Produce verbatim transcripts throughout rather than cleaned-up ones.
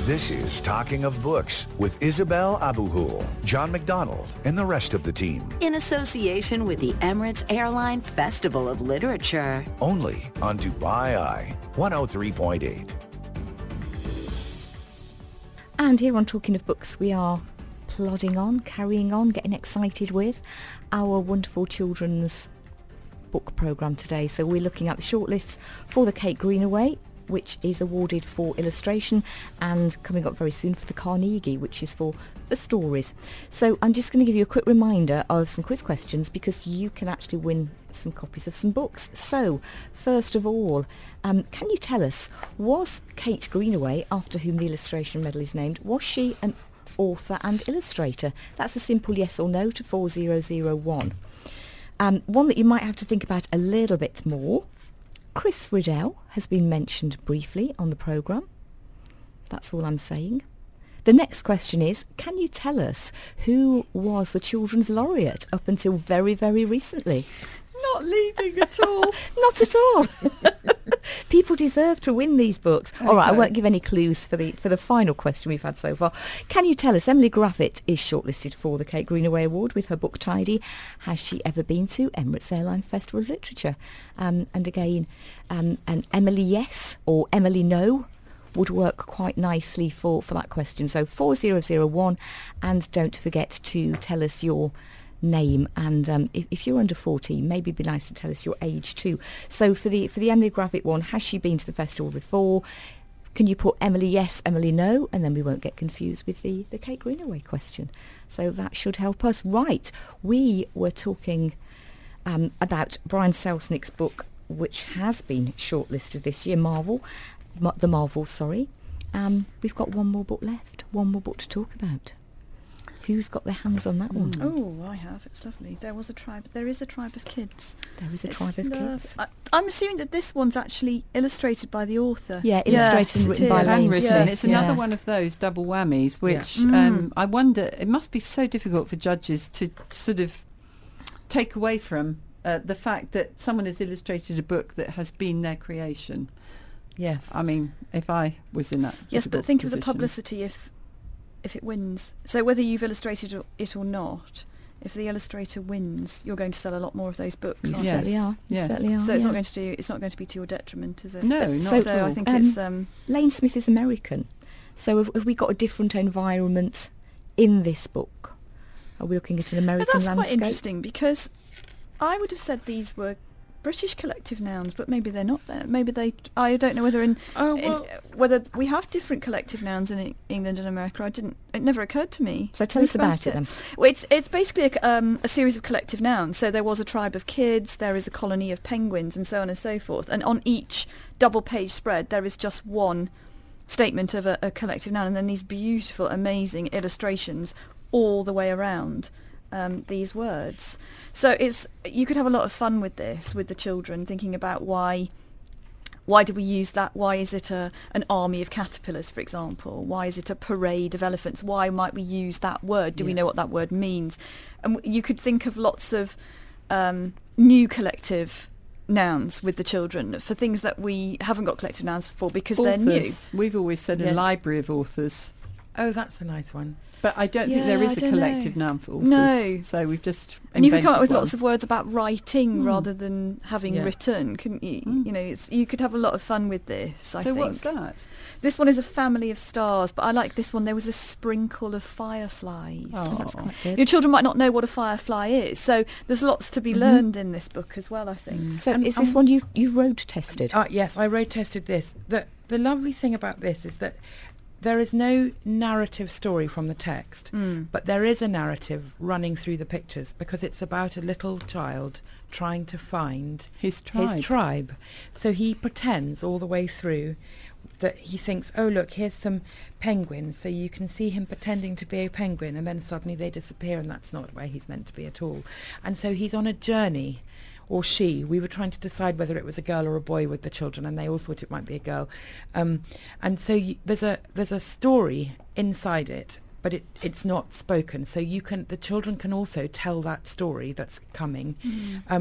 This is Talking of Books with Isabel Abuhul, John McDonald, and the rest of the team. In association with the Emirates Airline Festival of Literature. Only on Dubai Eye, one oh three point eight. And here on Talking of Books, we are plodding on, carrying on, getting excited with our wonderful children's book programme today. So we're looking at the shortlists for the Kate Greenaway, which is awarded for illustration, and coming up very soon for the Carnegie, which is for the stories. So I'm just going to give you a quick reminder of some quiz questions, because you can actually win some copies of some books. So first of all, um, can you tell us, was Kate Greenaway, after whom the illustration medal is named, was she an author and illustrator? That's a simple yes or no to four zero zero one. Um, one that you might have to think about a little bit more. Chris Riddell has been mentioned briefly on the programme. That's all I'm saying. The next question is, can you tell us who was the Children's Laureate up until very, very recently? Not leading at all. Not at all. People deserve to win these books. Okay. All right, I won't give any clues for the for the final question we've had so far. Can you tell us, Emily Graffett is shortlisted for the Kate Greenaway Award with her book Tidy. Has she ever been to Emirates Airline Festival of Literature? Um, and again, um, an Emily yes or Emily no would work quite nicely for, for that question. So four zero zero one, and don't forget to tell us your name, and um, if, if you're under fourteen, maybe it'd be nice to tell us your age too. So for the for the Emily Graffett one, has she been to the festival before? Can you put Emily yes, Emily no, and then we won't get confused with the, the Kate Greenaway question. So that should help us. Right, we were talking um, about Brian Selznick's book, which has been shortlisted this year, Marvel, Ma- the Marvel, sorry. Um, we've got one more book left, one more book to talk about. Who's got their hands on that one? Oh, I have. It's lovely. There was a tribe. There is a tribe of kids. There is a It's tribe of lov- kids. I, I'm assuming that this one's actually illustrated by the author. Yeah, illustrated and Yes, written it by is. Lane Handwritten. Smith. It's another Yeah. one of those double whammies, which Yeah. um, I wonder, it must be so difficult for judges to sort of take away from uh, the fact that someone has illustrated a book that has been their creation. Yes. I mean, if I was in that Yes, but difficult think of the position. publicity if if it wins. So whether you've illustrated o- it or not, if the illustrator wins, you're going to sell a lot more of those books. You aren't Yes. certainly are. You Yes. certainly are. So it's yeah. not going to do. It's not going to be to your detriment, is it? No, But- not so at I all. think Um, it's. Um, Lane Smith is American. So have, have we got a different environment in this book? Are we looking at an but American that's landscape? quite interesting, because I would have said these were British collective nouns, but maybe they're not there. Maybe they. I don't know whether in, Oh, in well, whether we have different collective nouns in E- England and America. I didn't. It never occurred to me. So tell us Think about it then. Well, it's it's basically a, um, a series of collective nouns. So there was a tribe of kids, there is a colony of penguins, and so on and so forth. And on each double-page spread, there is just one statement of a, a collective noun, and then these beautiful, amazing illustrations all the way around um, these words. So it's you could have a lot of fun with this, with the children, thinking about why. Why do we use that? Why is it a an army of caterpillars, for example? Why is it a parade of elephants? Why might we use that word? Do we Yeah. know what that word means? And w- you could think of lots of um, new collective nouns with the children for things that we haven't got collective nouns for because they're new. authors. We've always said Yeah. a library of authors, Oh, that's a nice one. but I don't think Yeah, there I is a don't collective know. noun for authors. No. So we've just And you could come up with invented lots one. of words about writing Hmm. rather than having Yeah. written, couldn't you? Hmm. You know, it's, you could have a lot of fun with this, I So think. what's that? This one is a family of stars, but I like this one. There was a sprinkle of fireflies. Oh, That's quite good. Your children might not know what a firefly is, so there's lots to be Mhm. learned in this book as well, I think. Mm. So And- is this and- one you you road tested? Uh, yes, I road tested this. The, the lovely thing about this is that there is no narrative story from the text, Mm. but there is a narrative running through the pictures, because it's about a little child trying to find His tribe. his tribe. So he pretends all the way through that he thinks, oh look, here's some penguins, so you can see him pretending to be a penguin, and then suddenly they disappear, and that's not where he's meant to be at all. And so he's on a journey, or she. We were trying to decide whether it was a girl or a boy with the children, and they all thought it might be a girl. Um, and so you, there's a there's a story inside it, but it, it's not spoken. So you can the children can also tell that story that's coming. Mm. Um,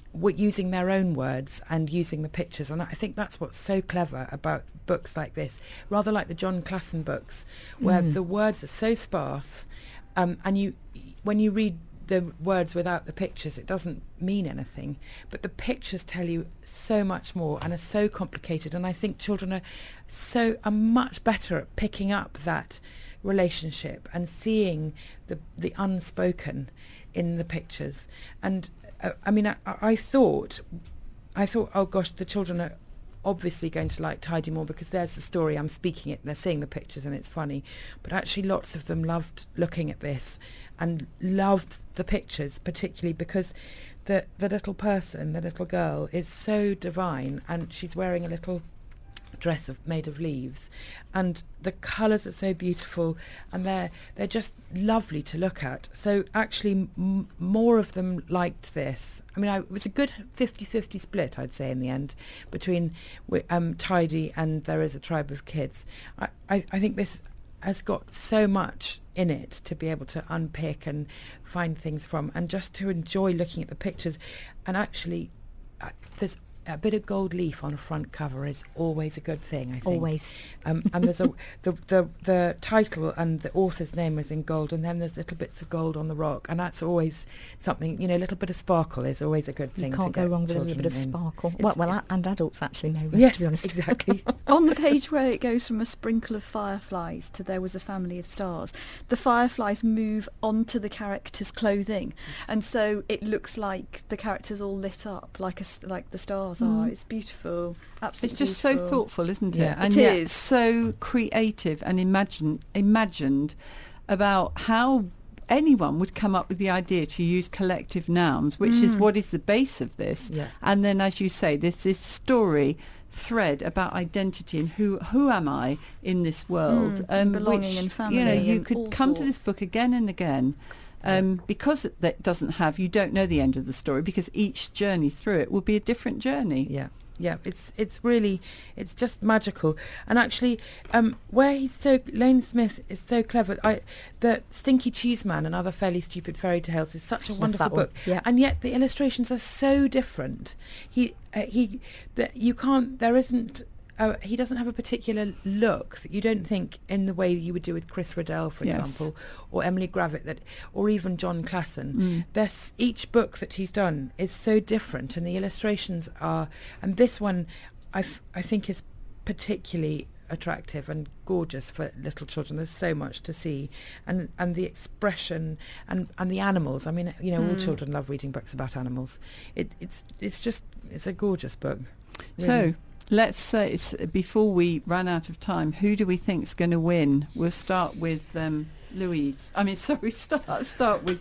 w- using their own words and using the pictures. And I think that's what's so clever about books like this, rather like the John Klassen books, where Mm. the words are so sparse, um, and you, when you read the words without the pictures, it doesn't mean anything. But the pictures tell you so much more and are so complicated. And I think children are so are much better at picking up that relationship and seeing the the unspoken in the pictures. And uh, I mean, I, I thought, I thought, oh gosh, the children are obviously going to like Tidy more because there's the story, I'm speaking it, they're seeing the pictures and it's funny. But actually lots of them loved looking at this and loved the pictures, particularly because the the little person, the little girl, is so divine, and she's wearing a little dress of, made of leaves, and the colours are so beautiful, and they're they're just lovely to look at. So actually m- more of them liked this. I mean, I, it was a good fifty-fifty split, I'd say, in the end, between wi- um, Tidy and There Is a Tribe of Kids. I, I, I think this has got so much in it to be able to unpick and find things from, and just to enjoy looking at the pictures. And actually uh, there's a bit of gold leaf on a front cover is always a good thing, I think. Always. Um, and there's a the, the the title and the author's name is in gold, and then there's little bits of gold on the rock, and that's always something. You know, a little bit of sparkle is always a good thing. You can't to go get wrong with a little bit of children in. sparkle. It's- Well, well, a- and adults actually, Mary Rose, Yes, to be honest. exactly. On the page where it goes from a sprinkle of fireflies to There Was a Family of Stars, the fireflies move onto the characters' clothing, and so it looks like the characters all lit up like a s like the stars are. It's beautiful, absolutely. It's just so beautiful. thoughtful, isn't it? Yeah. And It yet is. so creative and imagine, imagined about how anyone would come up with the idea to use collective nouns, which is what is the base of this. Yeah. And then, as you say, there's this story thread about identity and who who am I in this world, Mm, and belonging which, and you know, family you and could all come to this sorts. book again and again. Um, because it, that doesn't have, you don't know the end of the story, because each journey through it will be a different journey. Yeah, yeah, it's it's really, it's just magical. And actually, um, where he's so, Lane Smith is so clever. I, the Stinky Cheese Man and Other Fairly Stupid Fairy Tales is such a Love wonderful that one, book, yeah. and yet the illustrations are so different. He uh, he, the, you can't. There isn't. Uh, he doesn't have a particular look that you don't think in the way you would do with Chris Riddell, for Yes. example, or Emily Gravett, that, or even John Klassen. Mm. There's each book that he's done is so different, and the illustrations are. And this one, I f- I think is particularly attractive and gorgeous for little children. There's so much to see, and and the expression and and the animals. I mean, you know, all Mm. children love reading books about animals. It it's it's just it's a gorgeous book. So really. let's say, it's, before we run out of time, who do we think's going to win? We'll start with um, Louise. I mean, sorry, start start with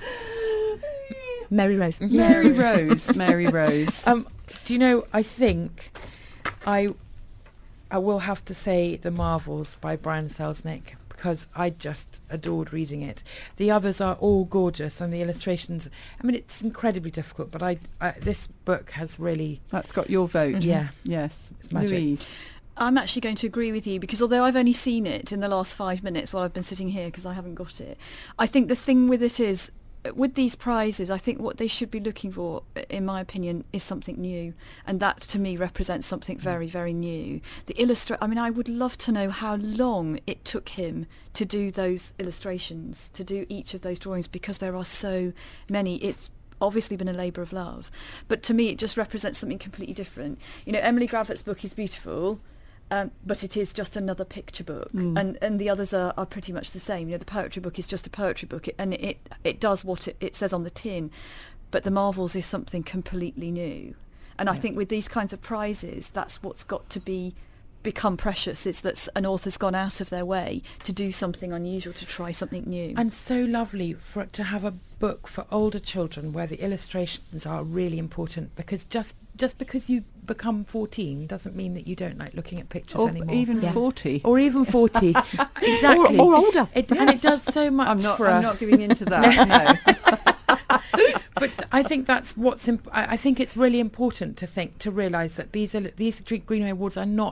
Mary Rose. Mary Rose. Mary Rose. Um, do you know? I think I I will have to say The Marvels by Brian Selznick, because I just adored reading it. The others are all gorgeous, and the illustrations. I mean, it's incredibly difficult, but I, I this book has really. That's got your vote. Yeah. Yes. It's magic. Louise. I'm actually going to agree with you, because although I've only seen it in the last five minutes while I've been sitting here because I haven't got it, I think the thing with it is, uh, with these prizes, I think what they should be looking for, uh, in my opinion, is something new, and that to me represents something very, very new. The illustra- I mean, I would love to know how long it took him to do those illustrations, to do each of those drawings, because there are so many. It's obviously been a labour of love, but to me it just represents something completely different. You know, Emily Gravett's book is beautiful, Um, but it is just another picture book, Mm. and and the others are, are pretty much the same. You know, the poetry book is just a poetry book, it, and it it does what it, it says on the tin, but the Marvels is something completely new. And I Yeah. think with these kinds of prizes, that's what's got to be become precious. It's that s- an author's gone out of their way to do something unusual, to try something new. And so lovely for it to have a book for older children where the illustrations are really important, because just just because you become fourteen doesn't mean that you don't like looking at pictures Or anymore. even Yeah. forty. or even forty. Exactly. Or, or older. It, And it does so much I'm not. for I'm us. not giving in to that. No. But I think that's what's. Imp- I, I think it's really important to think to realise that these are, these Greenaway Awards are not f-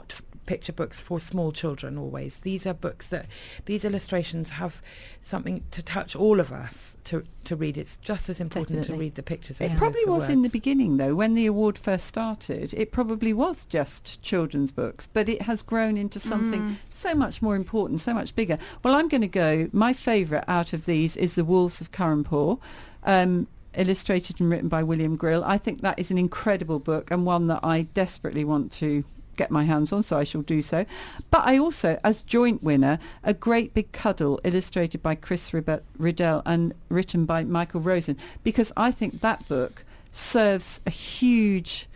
picture books for small children always. These are books that, these illustrations have something to touch all of us to, to read. It's just as important Definitely. to read the pictures. It as it probably is the was in the words. beginning, though, when the award first started. It probably was just children's books, but it has grown into something Mm. so much more important, so much bigger. Well, I'm going to go, my favourite out of these is The Wolves of Curranpore, um, illustrated and written by William Grill. I think that is an incredible book and one that I desperately want to get my hands on, so I shall do so. But I also, as joint winner, A Great Big Cuddle, illustrated by Chris Rib- Riddell and written by Michael Rosen, because I think that book serves a huge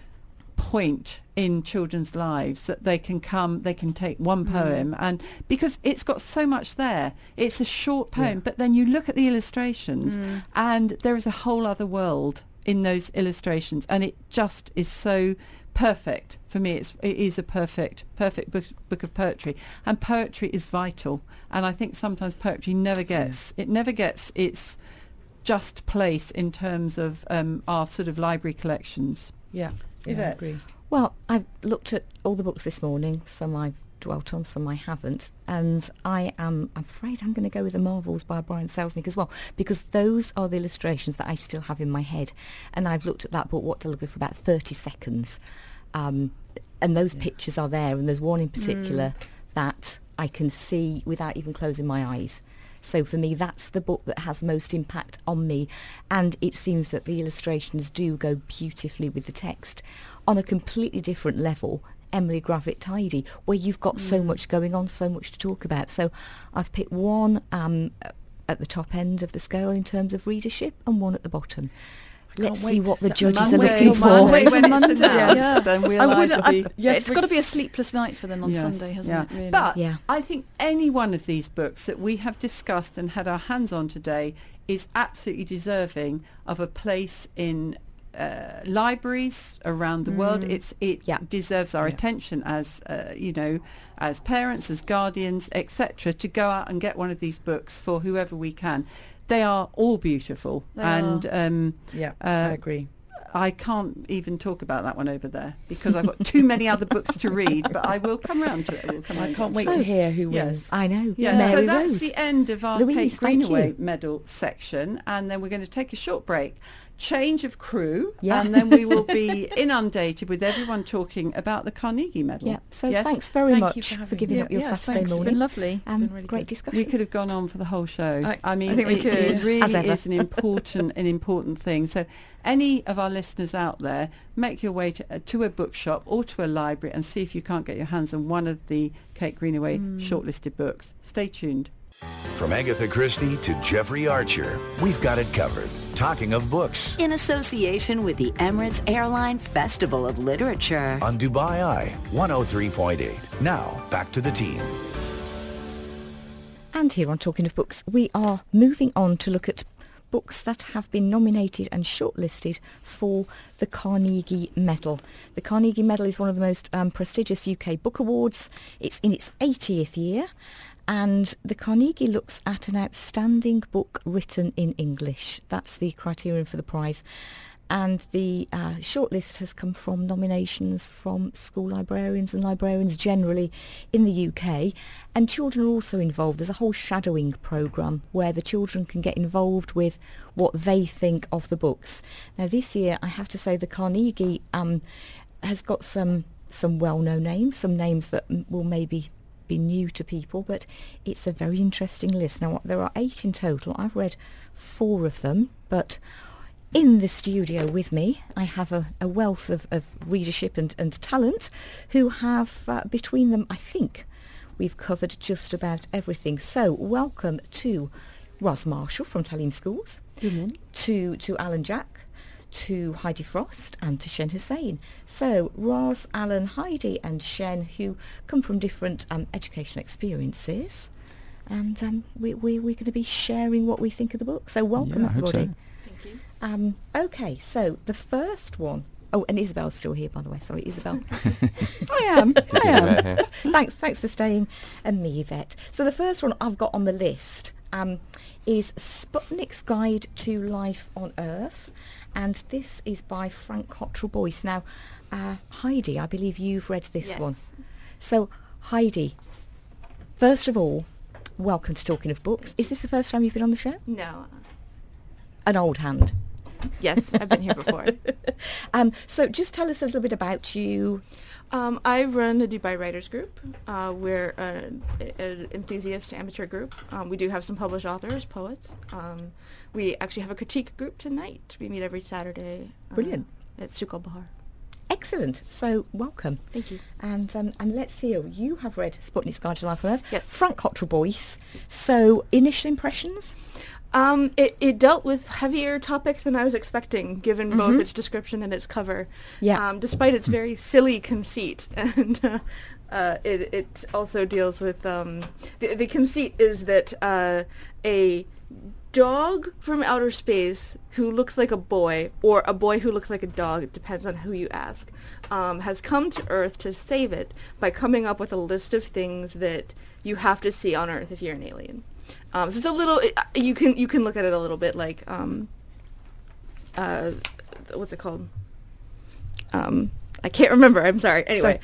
point in children's lives, that they can come, they can take one poem, and because it's got so much there. It's a short poem, Yeah. but then you look at the illustrations Mm. and there is a whole other world in those illustrations, and it just is so perfect for me. It's it is a perfect perfect book, book of poetry, and poetry is vital, and I think sometimes poetry never gets it never gets its just place in terms of um, our sort of library collections. Yeah, yeah, I Yvette? agree. Well, I've looked at all the books this morning. Some I've dwelt on, some I haven't. And I am I'm afraid I'm going to go with The Marvels by Brian Selznick as well, because those are the illustrations that I still have in my head. And I've looked at that book, what to look at, for about thirty seconds. Um, and those Yeah. pictures are there. And there's one in Mm. particular that I can see without even closing my eyes. So for me, that's the book that has most impact on me. And it seems that the illustrations do go beautifully with the text. On a completely different level, Emily Gravett Tidy, where you've got so much going on, so much to talk about. So I've picked one um, at the top end of the scale in terms of readership and one at the bottom. can't Let's wait see to what the set judges are Monday, looking for. Monday when it's Monday, announced, yeah. then we'll I would, either I, be... Yes, it's we- got to be a sleepless night for them on Yes, Sunday, hasn't yeah. it? Really? But Yeah. I think any one of these books that we have discussed and had our hands on today is absolutely deserving of a place in uh, libraries around the world. It's it Yeah. deserves our Yeah. attention as uh, you know, as parents, as guardians, et cetera, to go out and get one of these books for whoever we can. They are all beautiful, They and um, Yeah, Uh, I agree. I can't even talk about that one over there because I've got too many other books to read, but I will come round to it. I will come I round can't to wait it. to hear who Yes. wins. I know. Yeah, Mary so that's Rose. the end of our Louise, Kate thank Greenaway you. medal section, and then we're going to take a short break, change of crew, Yeah. and then we will be inundated with everyone talking about the Carnegie Medal. Yeah. So Yes? thanks very Thank much you for for, having giving me. up your yeah, Saturday thanks. It's morning. been lovely. Um, been really great good. discussion. We could have gone on for the whole show. I- I mean, I think we it, could. it really As ever. is an important, an important thing. So, any of our listeners out there, make your way to, uh, to a bookshop or to a library and see if you can't get your hands on one of the Kate Greenaway shortlisted books. Stay tuned. From Agatha Christie to Jeffrey Archer, we've got it covered. Talking of books In association with the Emirates Airline Festival of Literature. on Dubai Eye one oh three point eight. Now, back to the team. And here on Talking of Books, we are moving on to look at books that have been nominated and shortlisted for the Carnegie Medal. The Carnegie Medal is one of the most um, prestigious U K book awards. It's in its eightieth year, and the Carnegie looks at an outstanding book written in English. That's the criterion for the prize. And the uh, shortlist has come from nominations from school librarians and librarians generally in the U K. And children are also involved. There's a whole shadowing programme where the children can get involved with what they think of the books. Now this year, I have to say, the Carnegie um, has got some, some well-known names, some names that m- will maybe be new to people, but it's a very interesting list. Now, there are eight in total. I've read four of them, but in the studio with me, I have a, a wealth of, of readership and, and talent who have, uh, between them, I think, we've covered just about everything. So, welcome to Ros Marshall from Talim Schools, to, to Alan Jack, to Heidi Frost, and to Shen Hussain. So, Ros, Alan, Heidi and Shen, who come from different um, educational experiences, and um, we, we, we're going to be sharing what we think of the book. So, welcome, Yeah, I hope so. everybody. Um, okay, so the first one. Oh, and Isabel's still here, by the way. Sorry, Isabel. I am. I am. thanks, thanks for staying, and me, Yvette. So the first one I've got on the list um, is Sputnik's Guide to Life on Earth, and this is by Frank Cottrell Boyce. Now, uh, Heidi, I believe you've read this Yes. one. So, Heidi, first of all, welcome to Talking of Books. Is this the first time you've been on the show? No. An old hand. Yes, I've been here before. um, so just tell us a little bit about you. Um, I run the Dubai Writers Group. Uh, we're an enthusiast amateur group. Um, we do have some published authors, poets. Um, we actually have a critique group tonight. We meet every Saturday. Uh, Brilliant. At Suq al-Bahar. Excellent. So welcome. Thank you. And um, and let's see. You have read Sputnik's Guide to Life on Earth. Yes. Frank Cottrell Boyce. So initial impressions? Um, it, it dealt with heavier topics than I was expecting, given Mm-hmm. both its description and its cover. Yeah. Um, despite its very silly conceit, and uh, uh, it it also deals with um, the the conceit is that uh, a dog from outer space who looks like a boy, or a boy who looks like a dog, it depends on who you ask, um, has come to Earth to save it by coming up with a list of things that you have to see on Earth if you're an alien. Um, so it's a little. It, you can you can look at it a little bit like um, uh, what's it called? Um, I can't remember. I'm sorry. Anyway,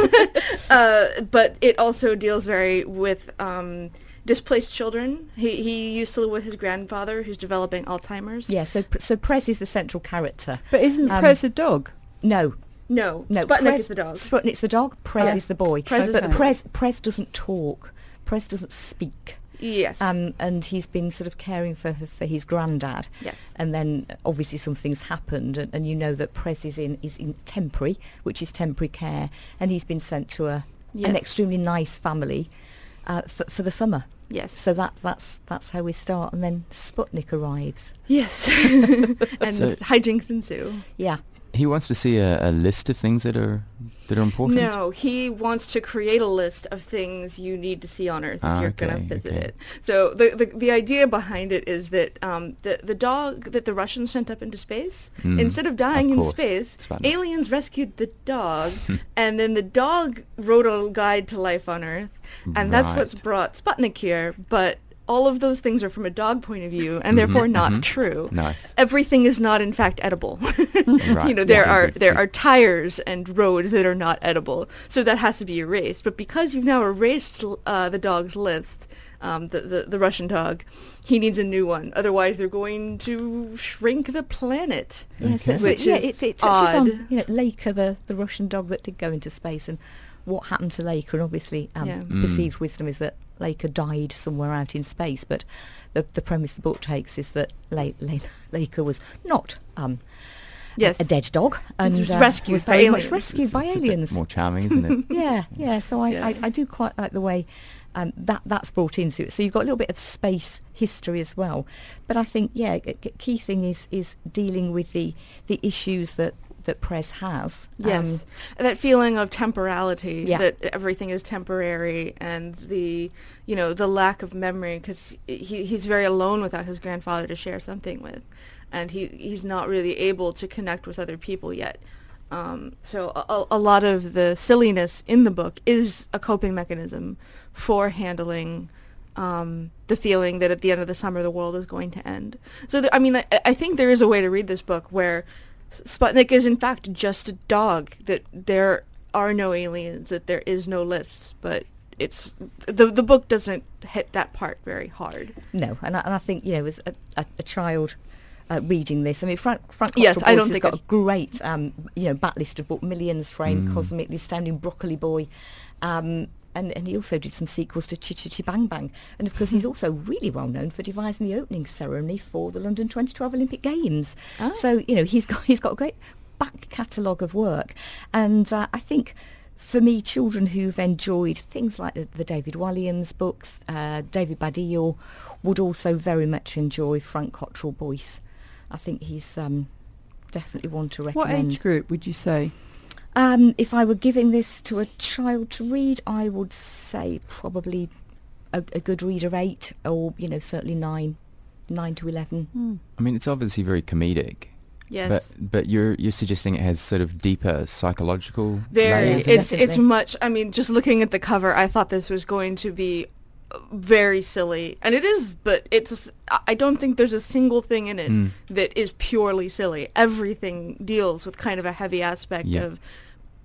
uh, but it also deals very with um, displaced children. He he used to live with his grandfather, who's developing Alzheimer's. Yeah. So so Prez is the central character. But isn't Um, Prez a dog? No. No, No, Sputnik Prez- is the dog. Sputnik's the dog. Prez Yes. is the boy. Prez is but the boy. Prez Prez doesn't talk. Prez doesn't speak. Yes. Um, and he's been sort of caring for for his granddad. Yes. And then uh, obviously something's happened, and, and you know that Prez is in is in temporary, which is temporary care, and he's been sent to a Yes. an extremely nice family uh, for for the summer. Yes. So that that's that's how we start, and then Sputnik arrives. Yes. And So- hijinks ensue. Yeah. He wants to see a, a list of things that are that are important. No, he wants to create a list of things you need to see on Earth if Ah, you're going okay, to visit okay. it. So the, the the idea behind it is that um, the the dog that the Russians sent up into space, Mm, instead of dying of in course. space, Sputnik. aliens rescued the dog, and then the dog wrote a guide to life on Earth, and that's what's Right. brought Sputnik here. But all of those things are from a dog point of view, and therefore not mhm. true. Nice. Everything is not in fact edible. Right. You know, there Yeah. are Good, there good. are tires and roads that are not edible, so that has to be erased. But because you've now erased uh, the dog's list, um, the, the the Russian dog, he needs a new one. Otherwise, they're going to shrink the planet. Yeah, so, Okay. so Which yeah, is it, it touches on odd. you know Laika, the, the Russian dog that did go into space, and what happened to Laika. And obviously, um, Yeah. Mm. perceived wisdom is that Laika died somewhere out in space. But the the premise the book takes is that La- La- Laika was not um, Yes. a dead dog, and was uh, rescued was by very much aliens. rescued by It's a bit aliens. more charming, isn't it? Yeah, yeah. So I, Yeah. I, I do quite like the way um, that that's brought into it. So you've got a little bit of space history as well. But I think, yeah, a a key thing is is dealing with the the issues that that Prez has. Yes, Um, that feeling of temporality, Yeah. that everything is temporary, and the, you know, the lack of memory, because he he's very alone without his grandfather to share something with, and he he's not really able to connect with other people yet. Um, so a, a- a lot of the silliness in the book is a coping mechanism for handling um, the feeling that at the end of the summer the world is going to end. So th- I mean, I, I think there is a way to read this book where S- Sputnik is in fact just a dog, that there are no aliens, that there is no list, but it's the the book doesn't hit that part very hard. no, and I, and I think, you know, as a, a, a child uh, reading this, I mean, Frank Frank Yes, Cottrell I Boyce don't has think got it- a great, um, you know, backlist of book, Millions Framed Mm. Cosmic, The Astounding Broccoli Boy, um, and, and he also did some sequels to Chi Chi Chi Bang Bang. And of course, he's also really well known for devising the opening ceremony for the London twenty twelve Olympic Games. Ah. So, you know, he's got he's got a great back catalogue of work. And uh, I think for me, children who've enjoyed things like the, the David Walliams books, uh, David Baddiel, would also very much enjoy Frank Cottrell Boyce. I think he's um, definitely one to What recommend. age group would you say? Um, if I were giving this to a child to read, I would say probably a, a good reader eight, or you know, certainly nine, nine to eleven. I mean, it's obviously very comedic. Yes. But but you're you're suggesting it has sort of deeper psychological Very. layers? It's it's Definitely. much. I mean, just looking at the cover, I thought this was going to be uh, very silly, and it is. But it's. I- I don't think there's a single thing in it Mm. that is purely silly. Everything deals with kind of a heavy aspect Yeah. of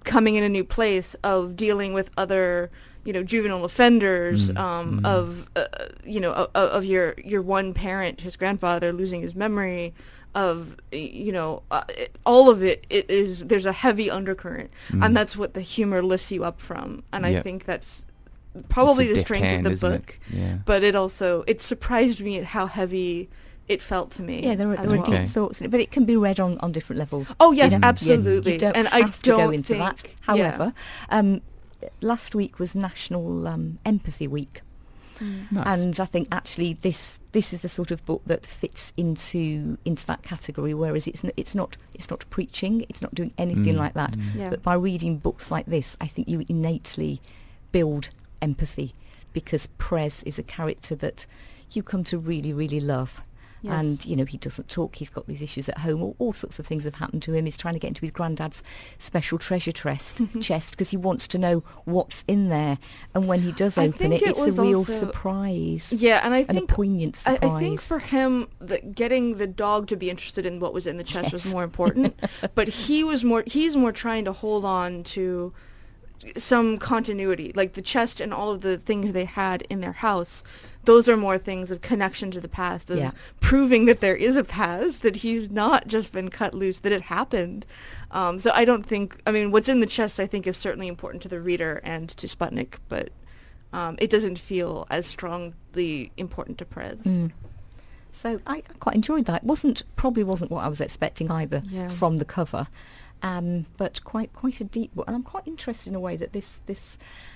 coming in a new place, of dealing with other, you know, juvenile offenders, Mm. um, Mm. of, uh, you know, of, of your, your one parent, his grandfather, losing his memory, of, you know, uh, it, all of it, it is, there's a heavy undercurrent, Mm. and that's what the humor lifts you up from. And I Yep. think that's probably It's a the deft strength hand, of the isn't it? book. Yeah. But it also, it surprised me at how heavy it felt to me. Yeah, there are, as there are well. Okay. deep thoughts in it, but it can be read on, on different levels. Oh yes, You know, absolutely. You don't and have I to go don't into think, that. yeah. However, um, last week was National um, Empathy Week, Nice. and I think actually this this is the sort of book that fits into into that category. Whereas it's n- it's not it's not preaching, it's not doing anything Mm. like that. Mm. Yeah. But by reading books like this, I think you innately build empathy, because Prez is a character that you come to really, really love. Yes. And, you know, he doesn't talk, he's got these issues at home, all, all sorts of things have happened to him. He's trying to get into his granddad's special treasure chest chest because he wants to know what's in there. And when he does I open think it, it it's a was real also- surprise. Yeah, and I And a think poignant I, surprise. I think for him, the, getting the dog to be interested in what was in the chest was Yes. more important. But he was more he's more trying to hold on to some continuity, like the chest and all of the things they had in their house. Those are more things of connection to the past, of Yeah. proving that there is a past, that he's not just been cut loose, that it happened. Um, so I don't think, I mean, what's in the chest I think is certainly important to the reader and to Sputnik, but um, it doesn't feel as strongly important to Prez. Mm. So I, I quite enjoyed that. It wasn't probably wasn't what I was expecting either Yeah. from the cover, um, but quite quite a deep book. And I'm quite interested in a way that this this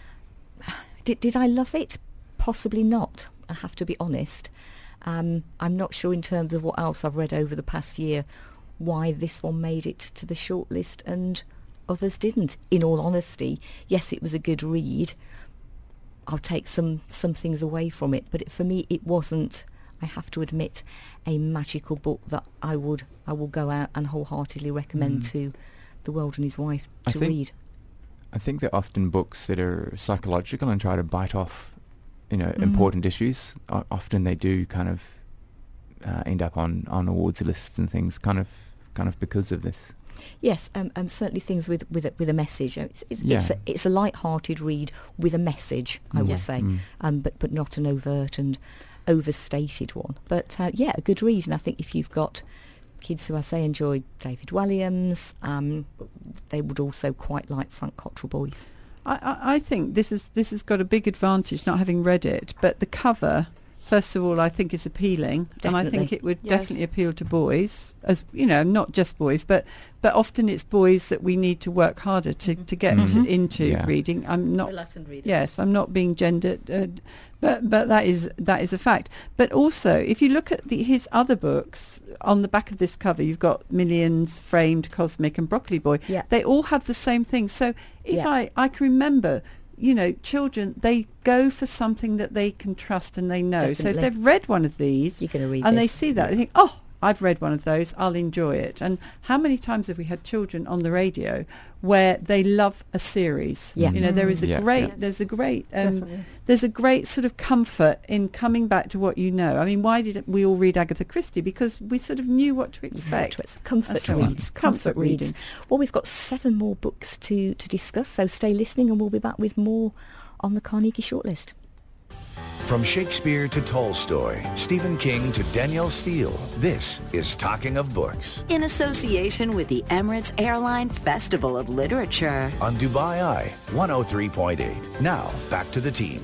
did did I love it? Possibly not. I have to be honest. Um, I'm not sure in terms of what else I've read over the past year why this one made it to the shortlist and others didn't. In all honesty, yes, it was a good read. I'll take some some things away from it, but it, for me, it wasn't. I have to admit, a magical book that I would I will go out and wholeheartedly recommend Mm. to the world and his wife I to think- read. I think they're often books that are psychological and try to bite off, you know, Mm. important issues. O- often they do kind of uh, end up on, on awards lists and things, kind of kind of because of this. Yes, um, um, certainly things with with a, with a message. It's it's, Yeah. it's, a, it's a light-hearted read with a message, I would Yes. say, Mm. um, but but not an overt and overstated one. But uh, yeah, a good read. And I think if you've got kids who I say enjoy David Walliams, um, they would also quite like Frank Cottrell Boyce. I, I, I think this is this has got a big advantage, not having read it, but the cover, first of all, I think is appealing, and I think Definitely. it would Yes. definitely appeal to boys, as you know, not just boys, but but often it's boys that we need to work harder to, to get Mhm. to, into Yeah. reading. I'm not. Reluctant reader. Yes, I'm not being gendered, uh, but but that is that is a fact. But also, if you look at the, his other books, on the back of this cover, you've got Millions, Framed, Cosmic, and Broccoli Boy. Yeah. They all have the same thing. So if Yeah. I I can remember, you know, children, they go for something that they can trust and they know. So if Definitely. they've read one of these You're going to read and they this. see that, they think, oh, I've read one of those, I'll enjoy it. And how many times have we had children on the radio where they love a series? Yeah. You know, there is a Yeah, great, yeah. there's a great, um, Definitely. there's a great sort of comfort in coming back to what you know. I mean, why did we all read Agatha Christie? Because we sort of knew what to expect. It's comfort And so on. reads. Comfort Comfort reads. reading. Well, we've got seven more books to, to discuss, so stay listening and we'll be back with more on the Carnegie Shortlist. From Shakespeare to Tolstoy, Stephen King to Danielle Steele, this is Talking of Books In association with the Emirates Airline Festival of Literature. on Dubai Eye one oh three point eight. Now, back to the team.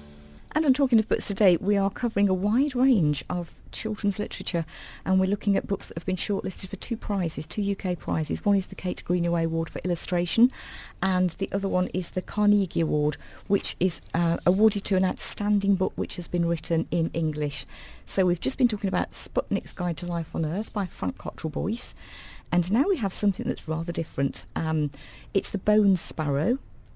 And on Talking of Books today, we are covering a wide range of children's literature, and we're looking at books that have been shortlisted for two prizes, two U K prizes. One is the Kate Greenaway Award for Illustration, and the other one is the Carnegie Award, which is uh, awarded to an outstanding book which has been written in English. So we've just been talking about Sputnik's Guide to Life on Earth by Frank Cottrell Boyce, and now we have something that's rather different. Um, it's The Bone Sparrow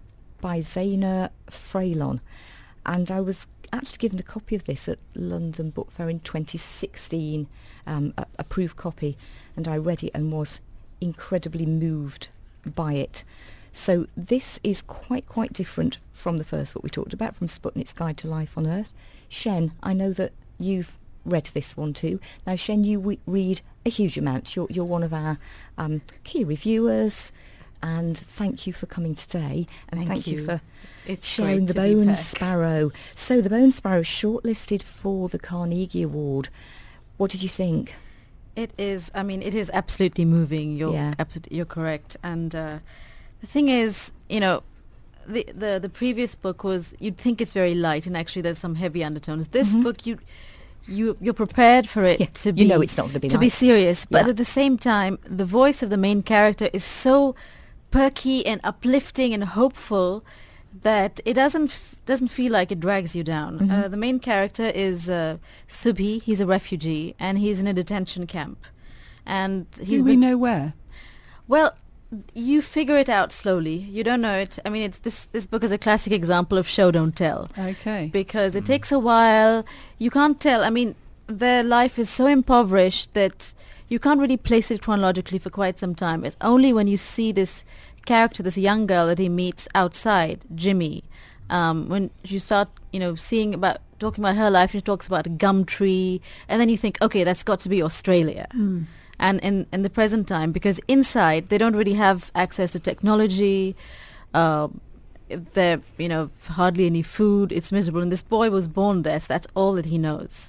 by Zaina Freilon. And I was actually given a copy of this at London Book Fair in twenty sixteen, um, a, a proof copy, and I read it and was incredibly moved by it. So this is quite, quite different from the first book we talked about, from Sputnik's Guide to Life on Earth. Shen, I know that you've read this one too. Now, Shen, you w- read a huge amount. You're, you're one of our um, key reviewers. and thank you for coming today, and Thank thank, you. you. for It's sharing great The to be Bone back. Sparrow. So The Bone Sparrow is shortlisted for the Carnegie Award. What did you think? It is. I mean, it is absolutely moving. You're Yeah. abso- you're correct. And uh, the thing is, you know, the, the the previous book was, you'd think it's very light, and actually there's some heavy undertones. This Mhm. book, you you you're prepared for it Yeah, to be you know it's not going to be to be light. serious, but Yeah. at the same time, the voice of the main character is so perky and uplifting and hopeful that it doesn't f- doesn't feel like it drags you down. Mhm. Uh, the main character is uh, Subhi. He's a refugee and he's in a detention camp, and he's Do we been, know where? well, you figure it out slowly. You don't know it. I mean, it's this this book is a classic example of show don't tell, Okay. because it takes a while. You can't tell. I mean, their life is so impoverished that you can't really place it chronologically for quite some time. It's only when you see this character, this young girl that he meets outside, Jimmy, um, when you start, you know, seeing about, talking about her life, she talks about a gum tree, and then you think, okay, that's got to be Australia. Mm. And in, in the present time, because inside they don't really have access to technology, uh, there, you know, hardly any food, it's miserable. And this boy was born there, so that's all that he knows.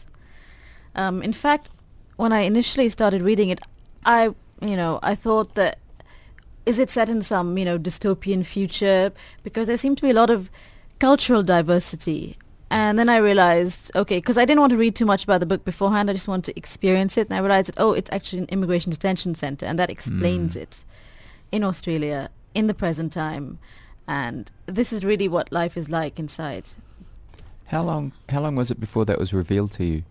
Um, in fact, when I initially started reading it, I, you know, I thought that, is it set in some, you know, dystopian future? Because there seemed to be a lot of cultural diversity. And then I realized, okay, because I didn't want to read too much about the book beforehand, I just wanted to experience it. And I realized that, oh, it's actually an immigration detention center, and that explains Mm. it in Australia, in the present time. And this is really what life is like inside. How long? How long was it before that was revealed to you?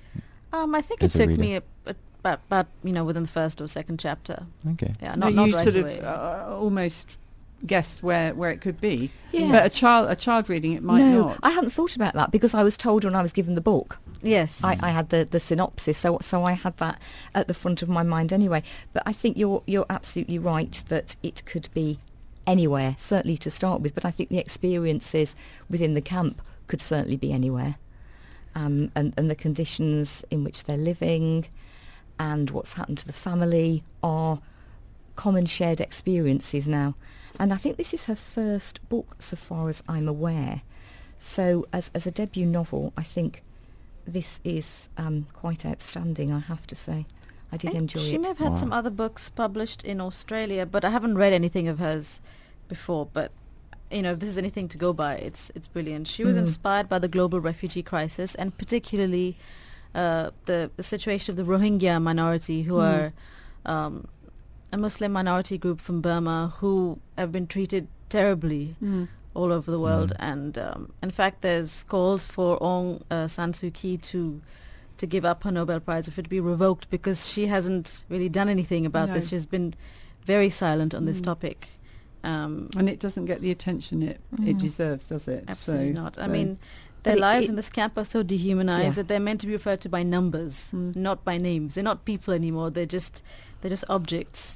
Um, I think As it a took reader. me a, a, about, about, you know, within the first or second chapter. Okay. Yeah, No, not, not you right sort away. of uh, almost guessed where, where it could be. Yes. But a child a child reading it might no, not. I hadn't thought about that because I was told when I was given the book. Yes. I, I had the, the synopsis, so so I had that at the front of my mind anyway. But I think you're you're absolutely right that it could be anywhere, certainly to start with. But I think the experiences within the camp could certainly be anywhere, um, and and the conditions in which they're living, and what's happened to the family are common shared experiences now. And I think this is her first book, so far as I'm aware. So as as a debut novel, I think this is um, quite outstanding, I have to say. I did think enjoy she it. may have had Wow. some other books published in Australia, but I haven't read anything of hers before. But, you know, if this is anything to go by, it's it's brilliant. She was Mm. inspired by the global refugee crisis, and particularly uh, the, the situation of the Rohingya minority, who Mm. are um, a Muslim minority group from Burma who have been treated terribly Mm. all over the world. Mm. And um, in fact, there's calls for Aung uh, San Suu Kyi to to give up her Nobel Prize, if it be revoked, because she hasn't really done anything about No. this. She's been very silent on this Mm. topic. Um, And it doesn't get the attention it, it Mm. deserves, does it? absolutely So- not. I so- mean, their it- lives it- in this camp are so dehumanized Yeah. that they're meant to be referred to by numbers, Mm. not by names. They're not people anymore. They're just they're just objects.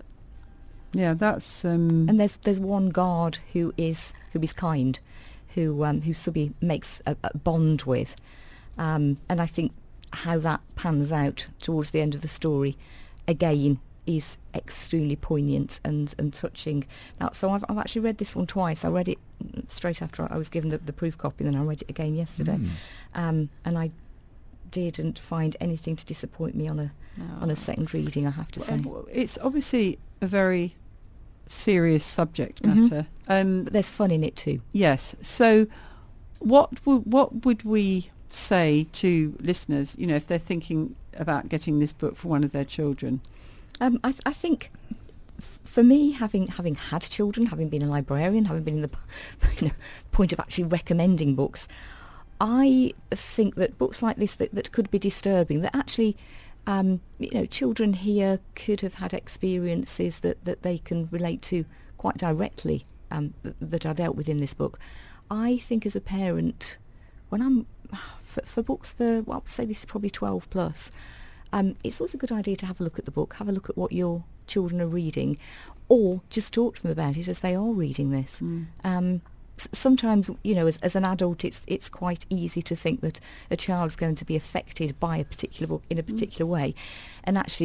yeah, that's um, And there's there's one guard who is who is kind, who um, who Subhi makes a, a bond with, um, and I think how that pans out towards the end of the story, again, is extremely poignant and, and touching. Now, so I've I've actually read this one twice. I read it straight after I was given the, the proof copy, and then I read it again yesterday, Mm. um, and I didn't find anything to disappoint me on a on a second reading, I have to say. well, it's obviously a very serious subject Mhm. matter. Um, But there's fun in it too. Yes. So, what w- what would we say to listeners? You know, if they're thinking about getting this book for one of their children. Um, I, th- I think, f- for me, having having had children, having been a librarian, having been in the p- you know, point of actually recommending books, I think that books like this that, that could be disturbing, that actually, um, you know, children here could have had experiences that, that they can relate to quite directly, um, th- that are dealt with in this book. I think as a parent, when I'm, for, for books for, well, I would say this is probably twelve plus, um, it's always a good idea to have a look at the book, have a look at what your children are reading, or just talk to them about it as they are reading this. Mm. Um, s- sometimes, you know, as, as an adult, it's it's quite easy to think that a child's going to be affected by a particular book in a particular way, and actually,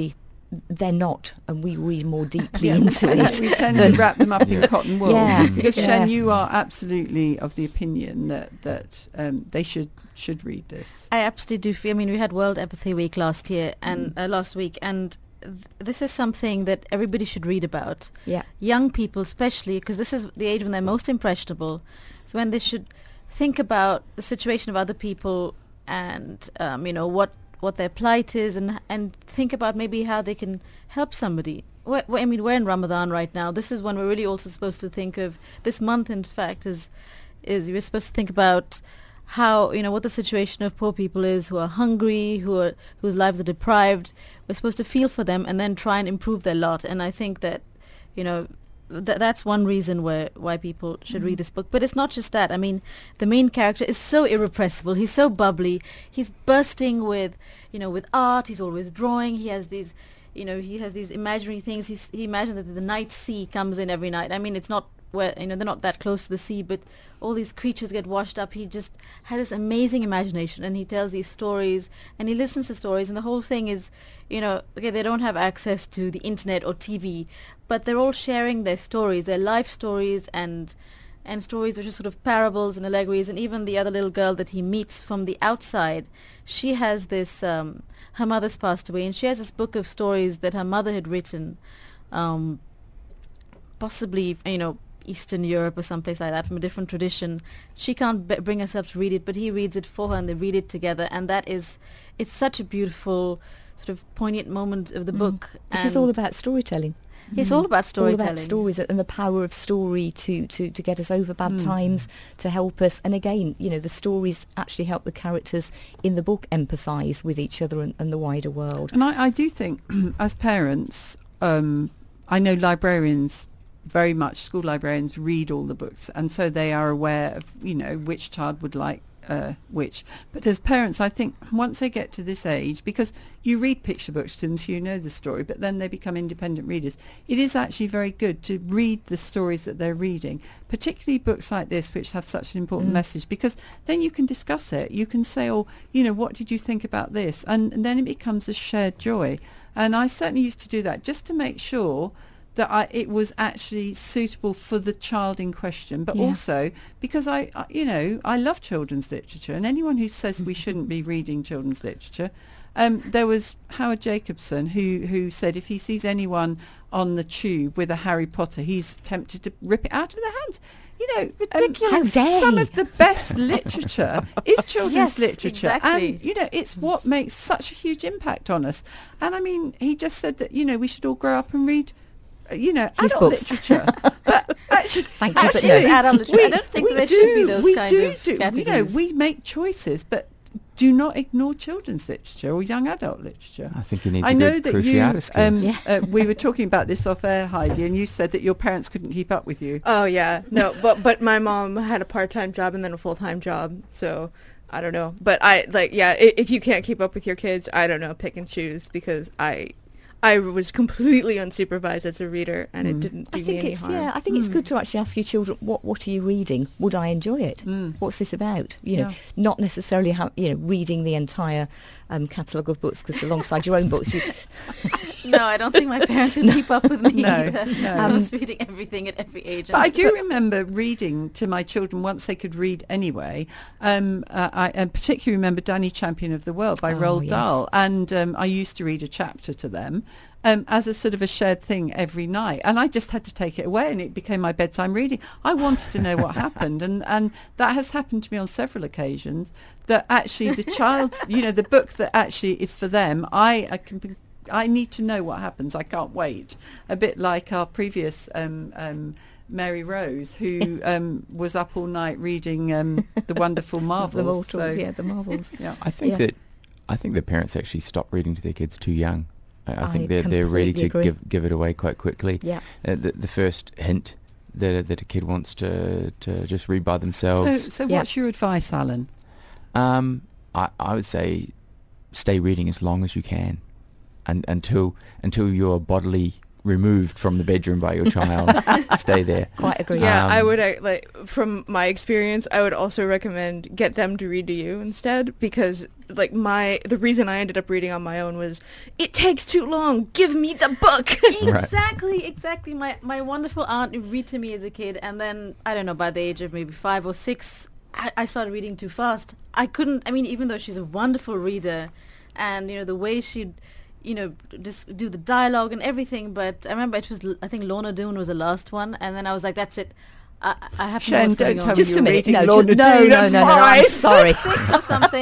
they're not, and we read more deeply Yeah. into it. We tend to wrap them up in cotton wool. Yeah. Because Yeah. Shen, you are absolutely of the opinion that that um, they should should read this. I absolutely do feel. I mean, we had World Empathy Week last year and Mm. uh, last week, and th- this is something that everybody should read about. Yeah. Young people, especially, because this is the age when they're most impressionable. It's when they should think about the situation of other people and um, you know what what their plight is, and and think about maybe how they can help somebody. We're, I mean, we're in Ramadan right now. This is when we're really also supposed to think of this month. In fact, is is we're supposed to think about how, you know, what the situation of poor people is, who are hungry, who are whose lives are deprived. We're supposed to feel for them and then try and improve their lot. And I think that, you know, th- that's one reason where why people should read this book. But it's not just that. I mean, the main character is so irrepressible. He's so bubbly. He's bursting with, you know, with art. He's always drawing. He has these, you know, he has these imaginary things. He's, he imagines that the night sea comes in every night. I mean, it's not where, you know, they're not that close to the sea, but all these creatures get washed up. He just has this amazing imagination, and he tells these stories, and he listens to stories, and the whole thing is, you know, okay, they don't have access to the internet or T V, but they're all sharing their stories, their life stories, and and stories which are sort of parables and allegories. And even the other little girl that he meets from the outside, she has this, um, her mother's passed away, and she has this book of stories that her mother had written, um, possibly, you know, Eastern Europe or someplace like that, from a different tradition. She can't b- bring herself to read it, but he reads it for her, and they read it together. And that is, it's such a beautiful, sort of poignant moment of the Mm. book. Which is all about storytelling. It's all about storytelling. All about stories and the power of story to, to, to get us over bad Mm. times, to help us. And again, you know, the stories actually help the characters in the book empathise with each other and, and the wider world. And I, I do think, as parents, um, I know librarians very much, school librarians read all the books, and so they are aware of, you know, which child would like uh, which. But as parents, I think once they get to this age, because you read picture books to them so you know the story, but then they become independent readers, it is actually very good to read the stories that they're reading, particularly books like this which have such an important Mm. message, because then you can discuss it. You can say, oh, you know, what did you think about this? And, and then it becomes a shared joy. And I certainly used to do that just to make sure that I, it was actually suitable for the child in question, but Yeah. also because I, I, you know, I love children's literature, and anyone who says we shouldn't be reading children's literature, um, there was Howard Jacobson who, who said if he sees anyone on the tube with a Harry Potter, he's tempted to rip it out of their hands. You know, Ridiculous. um, How dare some he? of the best literature is children's Yes, literature, exactly. and you know, it's what makes such a huge impact on us. And I mean, he just said that, you know, we should all grow up and read, uh, you know, His adult books. literature. But actually, Thank you, but actually, no. Adult literature. we, I don't think we there do, should be those we kind do, of do, You know, categories. we make choices, but do not ignore children's literature or young adult literature. I think you need I to know get that you, cruciatus um, skills. Yeah. uh, we were talking about this off air, Heidi, and you said that your parents couldn't keep up with you. Oh yeah, no, but but my mom had a part-time job and then a full-time job, so I don't know. But I like yeah, i- if you can't keep up with your kids, I don't know, pick and choose, because I I was completely unsupervised as a reader, and it Mm. didn't do I me think any it's harm. yeah. I think it's Mm. good to actually ask your children what what are you reading? Would I enjoy it? Mm. What's this about? You know, Yeah. not necessarily ha- you know reading the entire um, catalogue of books, because alongside your own books, you, No, I don't think my parents would keep up with me No, either. no. I was reading everything at every age. But I and- do remember reading to my children once they could read anyway. Um, uh, I, I particularly remember Danny Champion of the World by Oh, Roald yes. Dahl, and um, I used to read a chapter to them um, as a sort of a shared thing every night, and I just had to take it away, and it became my bedtime reading. I wanted to know what happened, and, and that has happened to me on several occasions, that actually the child, you know, the book that actually is for them, I, I can be, I need to know what happens. I can't wait. A bit like our previous um, um, Mary Rose, who um, was up all night reading um, the wonderful Marvels. the Mortals, So, yeah, the Marvels. yeah. I think Yes. that I think that parents actually stop reading to their kids too young. I, I I think they're they're ready completely to agree. give give it away quite quickly. Yeah. Uh, the, the first hint that that a kid wants to to just read by So, themselves. so Yeah. what's your advice, Alan? Um, I I would say stay reading as long as you can, and until until you're bodily removed from the bedroom by your child, stay there. Quite agree. Yeah, Um, I would uh, like from my experience, I would also recommend get them to read to you instead, because like my the reason I ended up reading on my own was it takes too long. Give me the book. Right. Exactly, exactly. My my wonderful aunt would read to me as a kid, and then I don't know, by the age of maybe five or six, I, I started reading too fast. I couldn't. I mean, even though she's a wonderful reader, and you know the way she'd, you know, just do the dialogue and everything. But I remember it was, l- I think Lorna Doone was the last one, and then I was like, that's it. I, I have to know Shen, what's don't going tell on. me Just you're a minute. reading No, Lorna ju- no, Doone no, at no, no, no. I'm five. sorry. Six or something.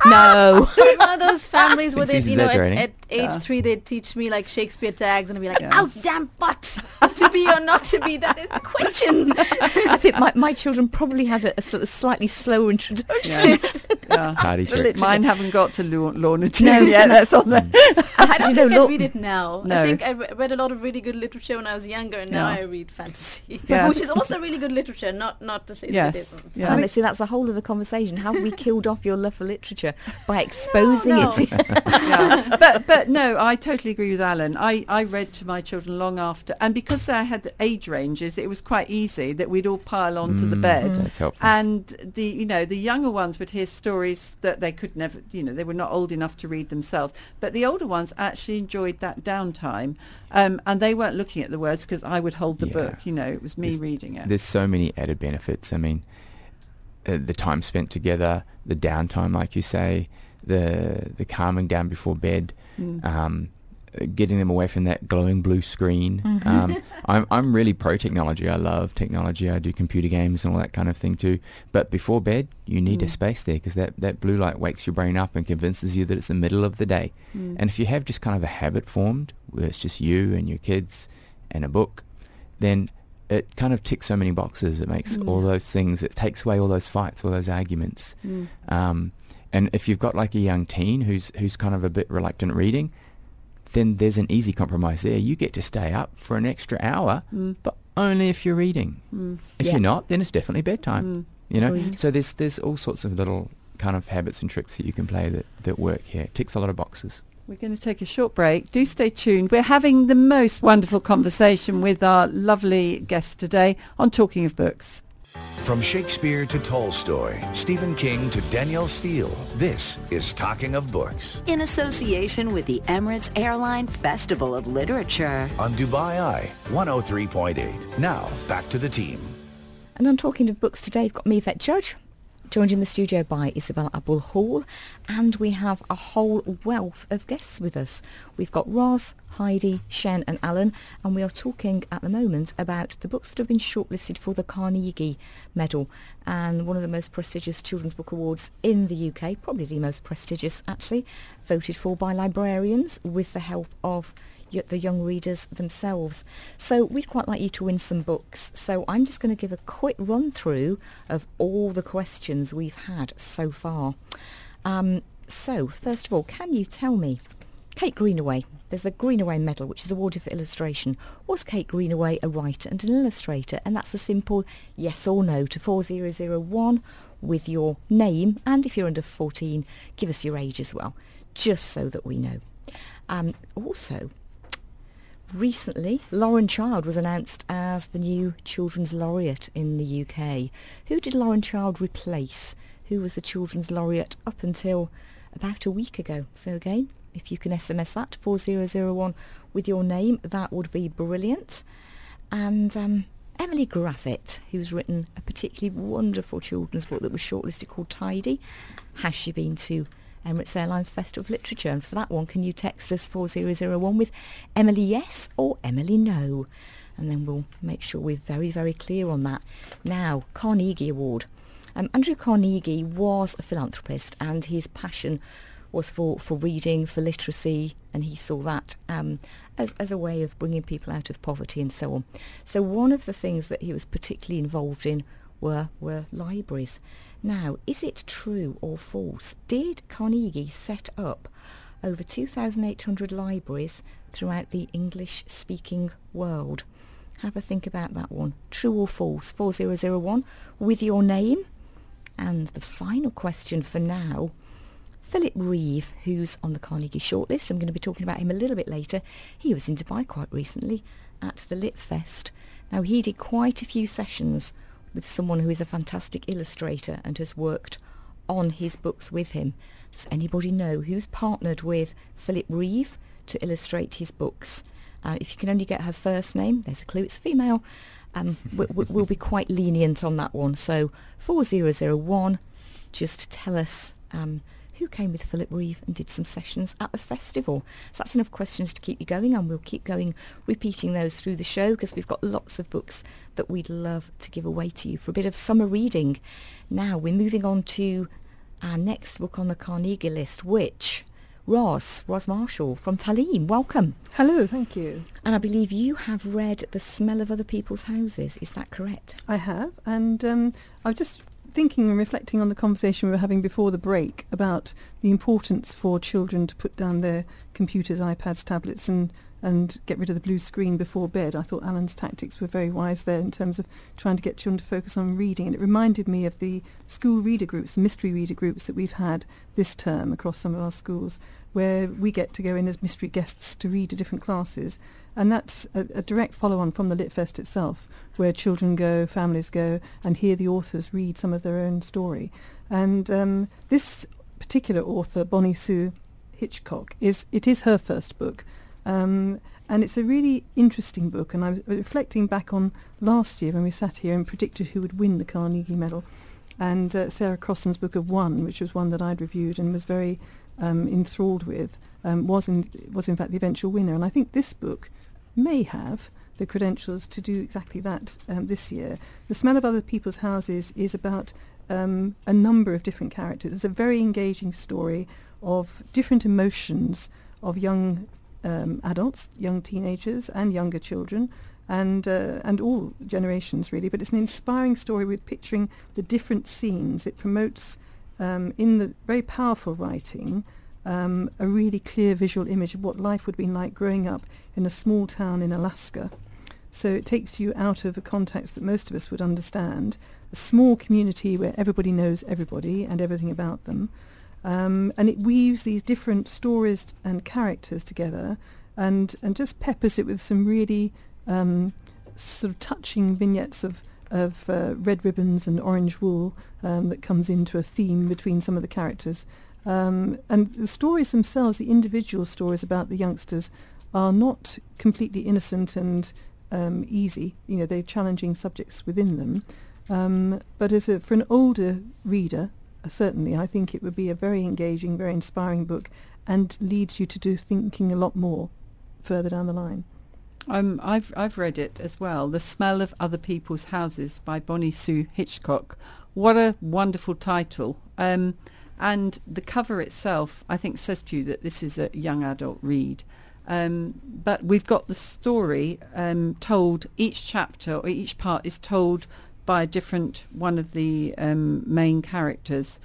No. But one of those families where Thinks they, he's you know, at, exaggerating. at age Yeah. three they'd teach me like Shakespeare tags, and I'd be like, Yeah. "Oh, damn butt, to be or not to be, that is the question." I think my, my children probably had a, a sort of slightly slower introduction. Yes. Yeah. Party To trick. literature. Mine haven't got to Lor- Lorna Doone No, yet. no. That's on there. I Actually, no, think I look- read it now. No. I think I re- read a lot of really good literature when I was younger, and now Yeah. I read fantasy, Yeah. which is also really good literature. Not not to say Yes. that it isn't. Yeah. Um, see, that's the whole of the conversation. How have we killed off your love for literature by exposing no. it to Yeah. But but no, I totally agree with Alan. I, I read to my children long after, and because I had age ranges, it was quite easy that we'd all pile onto the Mm, bed. That's helpful. And the you know the younger ones would hear stories that they could never, you know, they were not old enough to read themselves. But the older ones actually enjoyed that downtime, um, and they weren't looking at the words because I would hold the Yeah. book. You know, it was me There's- reading it. There's so many added benefits. I mean, uh, the time spent together, the downtime, like you say, the the calming down before bed, Mm. um, uh, getting them away from that glowing blue screen. Um, I'm I'm really pro technology. I love technology. I do computer games and all that kind of thing too. But before bed, you need a Mm. space there because that, that blue light wakes your brain up and convinces you that it's the middle of the day. Mm. And if you have just kind of a habit formed where it's just you and your kids and a book, then it kind of ticks so many boxes. It makes Mm. all those things. It takes away all those fights, all those arguments. Mm. Um, and if you've got like a young teen who's who's kind of a bit reluctant reading, then there's an easy compromise there. You get to stay up for an extra hour, Mm. but only if you're reading. Mm. If Yeah. you're not, then it's definitely bedtime. Mm. You know, Agreed. so there's there's all sorts of little kind of habits and tricks that you can play that, that work here. It ticks a lot of boxes. We're going to take a short break. Do stay tuned. We're having the most wonderful conversation with our lovely guest today on Talking of Books. From Shakespeare to Tolstoy, Stephen King to Danielle Steele, this is Talking of Books In association with the Emirates Airline Festival of Literature. on Dubai Eye one oh three point eight. Now, back to the team. And on Talking of Books today, I've got me, Yvette Judge, joined in the studio by Isabel Abul Hall, and we have a whole wealth of guests with us. We've got Roz, Heidi, Shen and Alan, and we are talking at the moment about the books that have been shortlisted for the Carnegie Medal, and one of the most prestigious children's book awards in the U K, probably the most prestigious actually, voted for by librarians with the help of y- the young readers themselves. So we'd quite like you to win some books. So I'm just going to give a quick run through of all the questions we've had so far. Um, so first of all, can you tell me, Kate Greenaway, there's the Greenaway Medal, which is awarded for illustration. Was Kate Greenaway a writer and an illustrator? And that's a simple yes or no to four zero zero one with your name, and if you're under fourteen, give us your age as well, just so that we know. Um, also, recently, Lauren Child was announced as the new Children's Laureate in the U K. Who did Lauren Child replace? Who was the Children's Laureate up until about a week ago? So again, if you can S M S that, four zero zero one with your name, that would be brilliant. And um, Emily Graffett, who's written a particularly wonderful children's book that was shortlisted called Tidy. Has she been to Emirates Airline Festival of Literature? And for that one, can you text us four zero zero one with Emily yes or Emily no? And then we'll make sure we're very, very clear on that. Now, Carnegie Award. Um, Andrew Carnegie was a philanthropist, and his passion was for, for reading, for literacy, and he saw that um, as, as a way of bringing people out of poverty and so on. So one of the things that he was particularly involved in were, were libraries. Now, is it true or false? Did Carnegie set up over two thousand eight hundred libraries throughout the English-speaking world? Have a think about that one. True or false? four zero zero one with your name. And the final question for now, Philip Reeve, who's on the Carnegie shortlist. I'm going to be talking about him a little bit later. He was in Dubai quite recently at the Lit Fest. Now, he did quite a few sessions with someone who is a fantastic illustrator and has worked on his books with him. Does anybody know who's partnered with Philip Reeve to illustrate his books? Uh, if you can only get her first name, there's a clue, it's female. Um, we, we, we'll be quite lenient on that one. So four zero zero one, just tell us um, who came with Philip Reeve and did some sessions at the festival. So that's enough questions to keep you going, and we'll keep going, repeating those through the show, because we've got lots of books that we'd love to give away to you for a bit of summer reading. Now we're moving on to our next book on the Carnegie list, which... Roz, Roz Marshall from Talim, welcome. Hello, thank you. And I believe you have read The Smell of Other People's Houses, is that correct? I have, and um, I was just thinking and reflecting on the conversation we were having before the break about the importance for children to put down their computers, iPads, tablets and, and get rid of the blue screen before bed. I thought Alan's tactics were very wise there in terms of trying to get children to focus on reading, and it reminded me of the school reader groups, the mystery reader groups that we've had this term across some of our schools, where we get to go in as mystery guests to read to different classes. And that's a, a direct follow-on from the Lit Fest itself, where children go, families go, and hear the authors read some of their own story. And um, this particular author, Bonnie Sue Hitchcock, is it is her first book. Um, and it's a really interesting book. And I was reflecting back on last year when we sat here and predicted who would win the Carnegie Medal. And uh, Sarah Crossan's book of One, which was one that I'd reviewed and was very um, enthralled with, um, was in was in fact the eventual winner. And I think this book may have the credentials to do exactly that um, this year. The Smell of Other People's Houses is about um, a number of different characters. It's a very engaging story of different emotions of young um, adults, young teenagers and younger children, and uh, and all generations really. But it's an inspiring story with picturing the different scenes. It promotes, um, in the very powerful writing, um, a really clear visual image of what life would be like growing up in a small town in Alaska. So it takes you out of a context that most of us would understand, a small community where everybody knows everybody and everything about them. Um, and it weaves these different stories and characters together and, and just peppers it with some really um, sort of touching vignettes of, of uh, red ribbons and orange wool um, that comes into a theme between some of the characters. Um, and the stories themselves, the individual stories about the youngsters, are not completely innocent and um, easy. You know, they're challenging subjects within them. Um, but as a, for an older reader, uh, certainly, I think it would be a very engaging, very inspiring book, and leads you to do thinking a lot more further down the line. Um, I've I've read it as well. The Smell of Other People's Houses by Bonnie Sue Hitchcock. What a wonderful title. Um, and the cover itself, I think, says to you that this is a young adult read. Um, but we've got the story um, told, each chapter or each part is told by a different one of the um, main characters.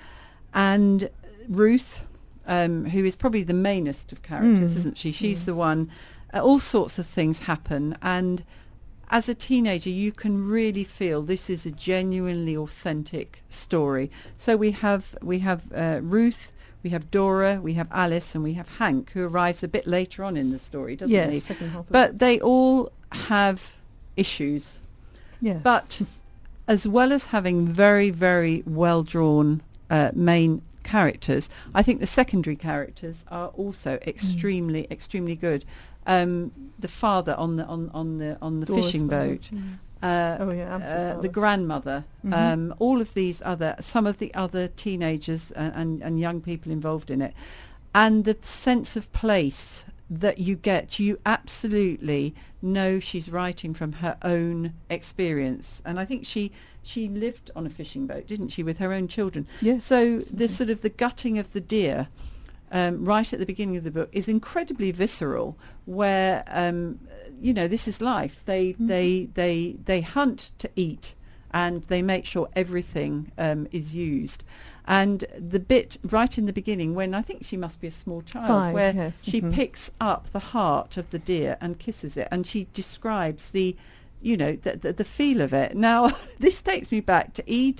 And Ruth, um, who is probably the mainest of characters, mm. isn't she? She's mm. the one. Uh, all sorts of things happen. And as a teenager, you can really feel this is a genuinely authentic story. So we have, we have uh, Ruth, we have Dora, we have Alice, and we have Hank, who arrives a bit later on in the story, doesn't yes, he? Second half but they all have issues. Yes. But as well as having very, very well-drawn uh, main characters, I think the secondary characters are also extremely, mm. extremely good. Um, the father on the on, on the on the Dora's fishing father. boat. Mm. Uh, oh yeah, uh, the grandmother, mm-hmm. um, all of these other, some of the other teenagers and, and, and young people involved in it, and the sense of place that you get, you absolutely know she's writing from her own experience. And I think she she lived on a fishing boat, didn't she, with her own children? Yes. So the sort of the gutting of the deer, Um, right at the beginning of the book, is incredibly visceral. Where um, you know, this is life. They mm-hmm. they they they hunt to eat, and they make sure everything um, is used. And the bit right in the beginning, when I think she must be a small child, Five, where yes. she mm-hmm. picks up the heart of the deer and kisses it, and she describes the, you know, the the, the feel of it. Now, this takes me back to Eid.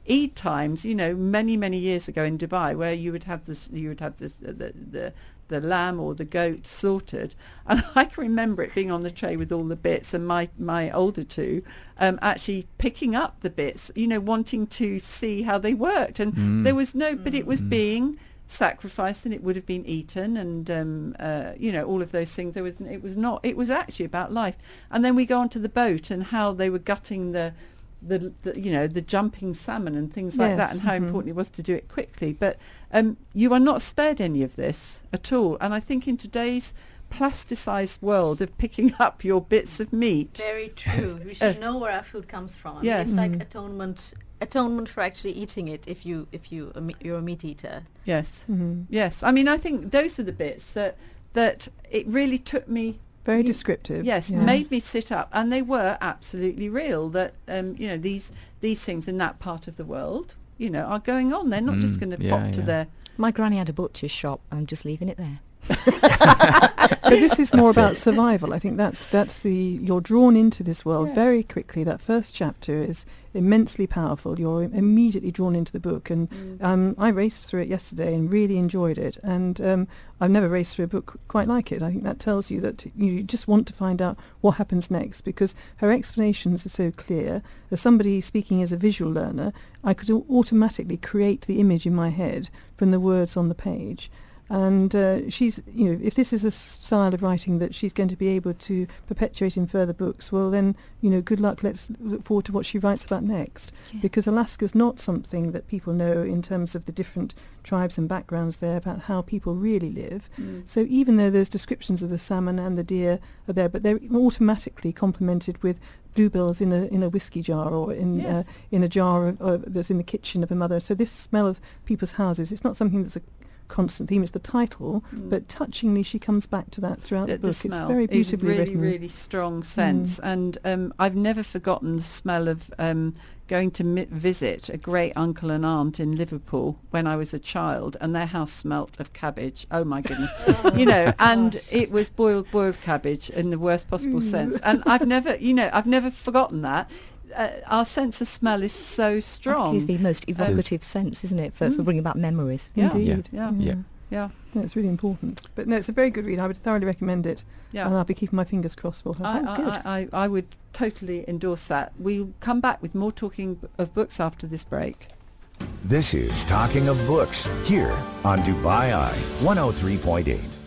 Eid times, you know, many many years ago in Dubai, where you would have this, you would have this uh, the the the lamb or the goat slaughtered, and I can remember it being on the tray with all the bits, and my my older two um, actually picking up the bits, you know, wanting to see how they worked, and Mm. there was no, but it was Mm. being sacrificed and it would have been eaten, and um, uh, you know, all of those things. There was, it was not, it was actually about life. And then we go onto the boat and how they were gutting the the, the you know, the jumping salmon and things like that, Yes, and how mhm. important it was to do it quickly. But um, you are not spared any of this at all. And I think in today's plasticized world of picking up your bits of meat, Very true. We should know where our food comes from. Yes. It's like Mm. atonement atonement for actually eating it if you if you a me- you're a meat eater. yes, Mhm. yes. I mean, I think those are the bits that that it really took me. Very You- descriptive. Yes, yeah. made me sit up, and they were absolutely real. That um, you know, these these things in that part of the world, you know, are going on. They're not just Mm, going to yeah, pop to yeah. their. My granny had a butcher's shop. I'm just leaving it there. But this is more That's about it. survival. I think that's that's the you're drawn into this world Yes. very quickly. That first chapter is immensely powerful. You're immediately drawn into the book, and Mm. um, I raced through it yesterday and really enjoyed it. And um, I've never raced through a book quite like it. I think that tells you that you just want to find out what happens next, because her explanations are so clear. As somebody speaking as a visual learner, I could au- automatically create the image in my head from the words on the page. And uh, she's, you know, if this is a s- style of writing that she's going to be able to perpetuate in further books, well then, you know, good luck. Let's look forward to what she writes about next. Yeah. Because Alaska's not something that people know in terms of the different tribes and backgrounds there about how people really live. Mm. So even though there's descriptions of the salmon and the deer are there, but they're automatically complemented with bluebells in a in a whiskey jar, or in Yes. uh, in a jar of, uh, that's in the kitchen of a mother. So this smell of people's houses, it's not something that's a constant theme. It's the title, Mm. but touchingly she comes back to that throughout the, the, the book. smell It's very is beautifully really, written. really strong sense, and um, I've never forgotten the smell of um, going to mi- visit a great uncle and aunt in Liverpool when I was a child, and their house smelt of cabbage. Oh my goodness, you know, and it was boiled, boiled cabbage in the worst possible sense. And I've never, you know, I've never forgotten that. Uh, our sense of smell is so I strong. think it's the most evocative sense, isn't it, for, for Mm. bringing back memories? Yeah. Indeed. Yeah. Yeah. Yeah, Yeah, it's really important. But no, it's a very good read. I would thoroughly recommend it. yeah. And I'll be keeping my fingers crossed for her. I, Oh, good. I, I, I would totally endorse that. We'll come back with more talking b- of books after this break. This is Talking of Books here on Dubai Eye one oh three point eight.